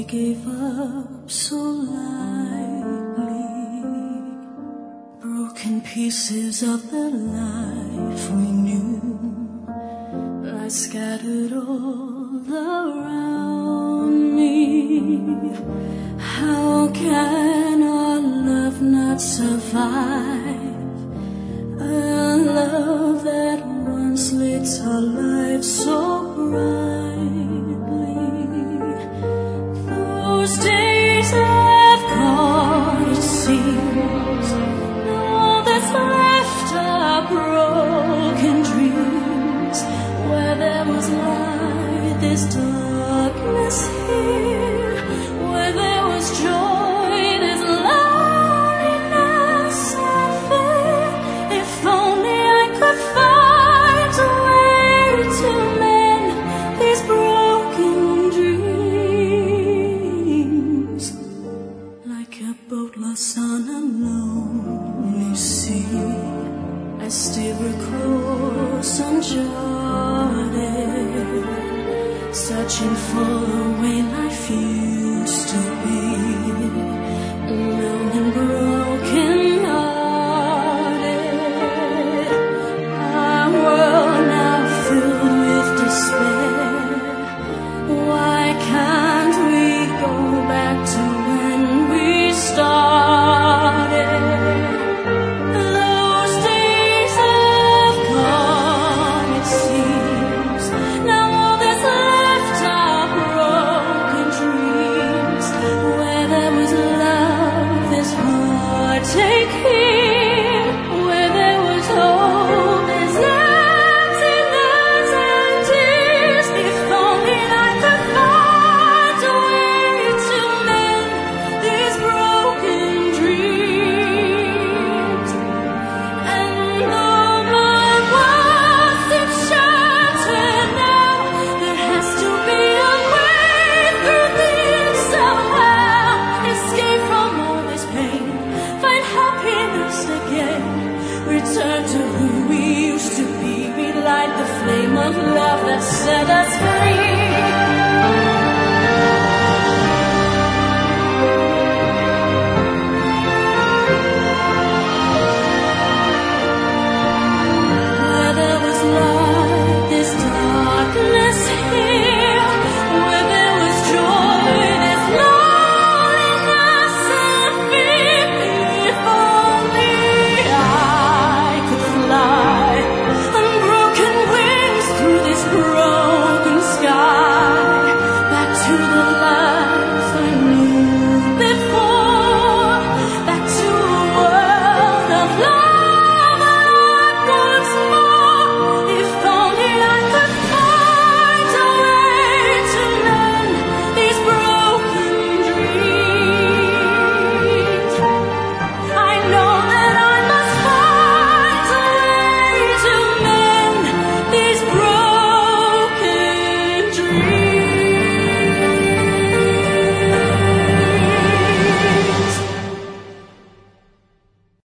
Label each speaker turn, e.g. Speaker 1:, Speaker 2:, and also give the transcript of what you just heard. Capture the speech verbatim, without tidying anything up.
Speaker 1: gave up so lightly. Broken pieces of the life we knew lie scattered all around me. How can our love not survive? A love that once lit our lives so brightly. Those days have gone, it seems. All that's left are broken dreams. Where there was light, there's darkness here. Where there was joy, there's loneliness and fear. If only I could find a way to mend these broken dreams. Like a boat lost on a lonely sea, I steer across uncharted, searching for the way life used to be. Alone and broken hearted, our world now filled with despair. Why can't we go back to when we started? Those days have gone, it seems. Now all that's left are broken dreams. Where there was love, there's heartache here. Where there was hope, there's emptiness and tears. If only I could find a way to mend these broken dreams. And though my world seems shattered now, there has to be a way through this somehow. Escape from all this pain, find happiness again. Return to who we used to be. Relight the flame of love that set us free.